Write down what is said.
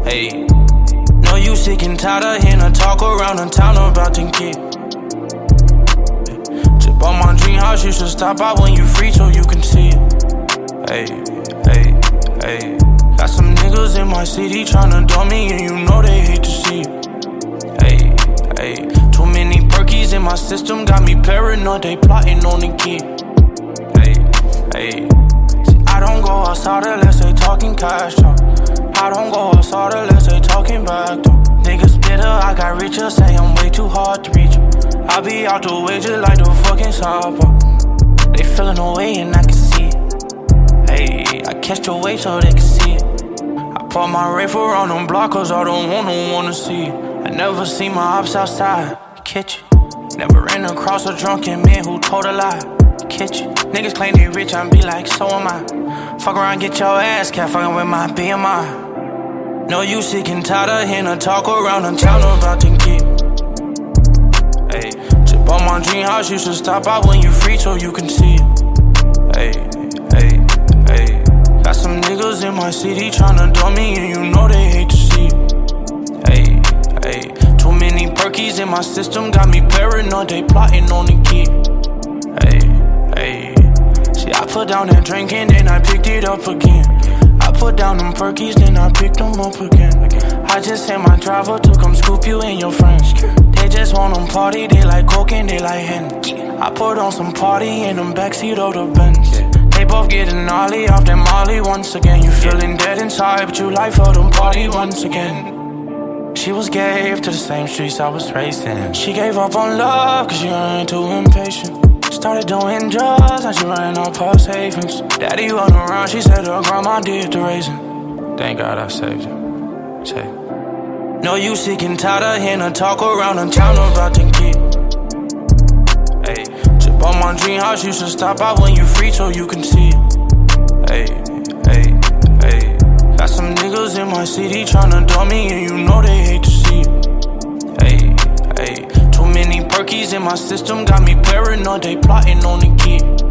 Hey, know you sick and tired of hearing her talk around the town about them kids. Just bought my dream house, you should stop by when you free so you can see it. Hey, got some niggas in my city tryna dump me and you know they hate to see it. Hey, too many perkies in my system got me paranoid, they plotting on the kid. Hey, see, I don't go outside unless they talking cash talk. I don't go outside unless they talking back though. Niggas bitter, I got richer, say I'm way too hard to reach. I be out the way just like the fucking sidewalk. They feeling away and I can see it. Hey, I catch the wave so they can see it. I put my rifle on them block cause I don't want no one to see it. I never see my ops outside, catch it. Never ran across a drunken man who told a lie, catch it. Niggas claim they rich, I be like, so am I. Fuck around, get your ass cat fucking with my BMI. Know you sick and tired of hearing her talk around the town about them kids. Hey, just bought my dream house, you should stop by when you free so you can see it. Hey, got some niggas in my city tryna dump me and you know they hate to see it. Hey, too many perkies in my system got me paranoid, they plotting on the kid. Hey, see I put down that drink and then I picked it up again. I put down them perkies, then I picked them up again. I just sent my driver to come scoop you and your friends. They just want them party, they like coke and they like hen. I put on some party in them backseat of the Benz. They both getting gnarly off them molly once again. You feeling dead inside, but you like for them party once again. She was gave to the same streets I was raised in. She gave up on love cause she ain't too impatient. Started doing drugs, now she running off her savings. Daddy wasn't around, she said her grandma did the raising. Thank God I saved her. Say, know you sick and tired of hearing her talk around the town about them kids. Hey, just bought my dream house, you should stop by when you free so you can see it. Hey, got some niggas in my city tryna dump me and you know they hate to see it. Hey, too many perkies in my system got me paranoid, they plotting on the kid.